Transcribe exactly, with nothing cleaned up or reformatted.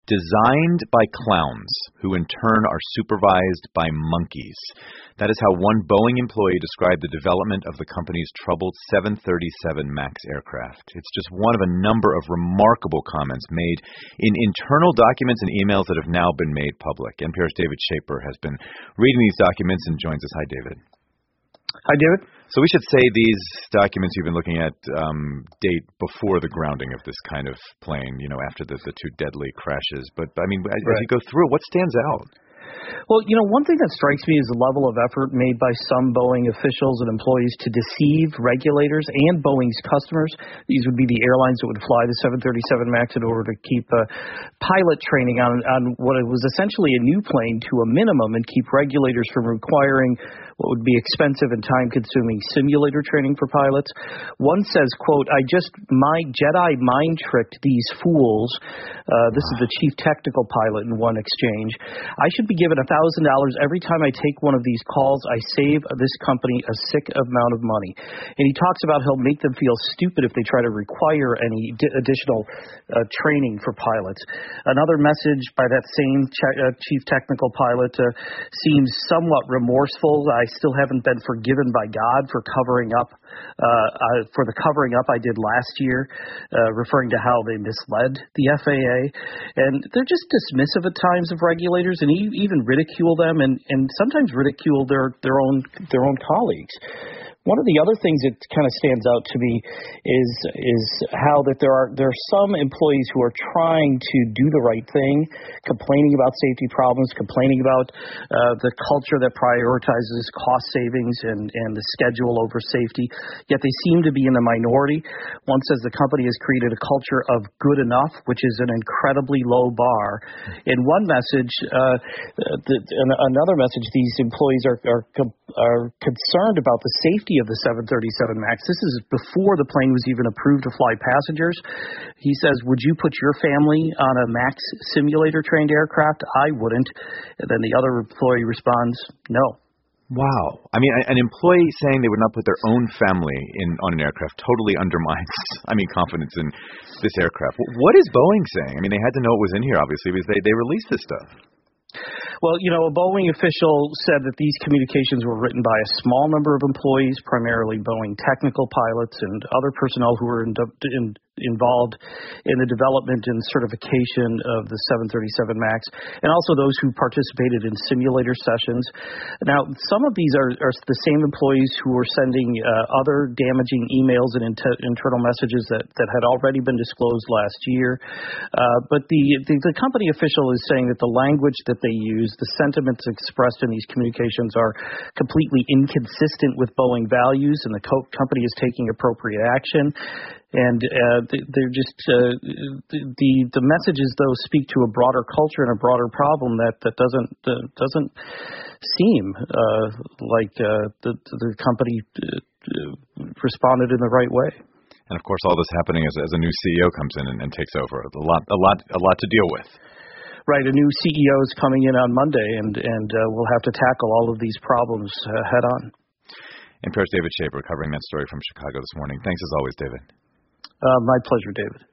designed by clowns, who in turn are supervised by monkeys. That is how one Boeing employee described the development of the company's troubled seven thirty-seven MAX aircraft. It's just one of a number of remarkable comments made in internal documents and emails that have now been made public. N P R's David Schaper has been reading these documents and joins us. Hi, David. Hi, David. So we should say these documents you've been looking at um, date before the grounding of this kind of plane, you know, after the, the two deadly crashes. But, I mean, as, right. as you go through it, what stands out? Well, you know, one thing that strikes me is the level of effort made by some Boeing officials and employees to deceive regulators and Boeing's customers. These would be the airlines that would fly the seven thirty-seven MAX in order to keep uh, pilot training on, on what was essentially a new plane to a minimum and keep regulators from requiring what would be expensive and time-consuming simulator training for pilots. One says, quote, I just my Jedi mind tricked these fools. Uh, this is the chief technical pilot in one exchange. I should be given one thousand dollars every time I take one of these calls. I save this company a sick amount of money. And he talks about how he'll make them feel stupid if they try to require any d- additional uh, training for pilots. Another message by that same ch- uh, chief technical pilot uh, seems somewhat remorseful. I still haven't been forgiven by God for covering up, uh, uh, for the covering up I did last year, uh, referring to how they misled the F A A. And they're just dismissive at times of regulators and even ridicule them and, and sometimes ridicule their, their own their own colleagues. One of the other things that kind of stands out to me is is how that there are there are some employees who are trying to do the right thing, complaining about safety problems, complaining about uh, the culture that prioritizes cost savings and, and the schedule over safety, yet they seem to be in the minority. One says the company has created a culture of good enough, which is an incredibly low bar. In one message, uh, the, another message, these employees are, are, are concerned about the safety of the seven thirty-seven MAX. This is before the plane was even approved to fly passengers. He says, would you put your family on a MAX simulator trained aircraft? I wouldn't. And then the other employee responds, no. Wow. I mean, an employee saying they would not put their own family in on an aircraft totally undermines, I mean, confidence in this aircraft. What is Boeing saying? I mean, they had to know it was in here, obviously, because they, they released this stuff. Well, you know, a Boeing official said that these communications were written by a small number of employees, primarily Boeing technical pilots and other personnel who were in, in, involved in the development and certification of the seven thirty-seven MAX, and also those who participated in simulator sessions. Now, some of these are, are the same employees who were sending uh, other damaging emails and inter- internal messages that, that had already been disclosed last year. Uh, but the, the, the company official is saying that the language that they use, the sentiments expressed in these communications are completely inconsistent with Boeing values, and the co- company is taking appropriate action. And uh, they're just uh, the the messages, though, speak to a broader culture and a broader problem that that doesn't uh, doesn't seem uh, like uh, the the company uh, responded in the right way. And of course, all this happening as, as a new C E O comes in and, and takes over. A lot, a lot, a lot to deal with. Right, a new C E O is coming in on Monday, and and uh, we'll have to tackle all of these problems uh, head on. N P R's David Schaper covering that story from Chicago this morning. Thanks as always, David. Uh, my pleasure, David.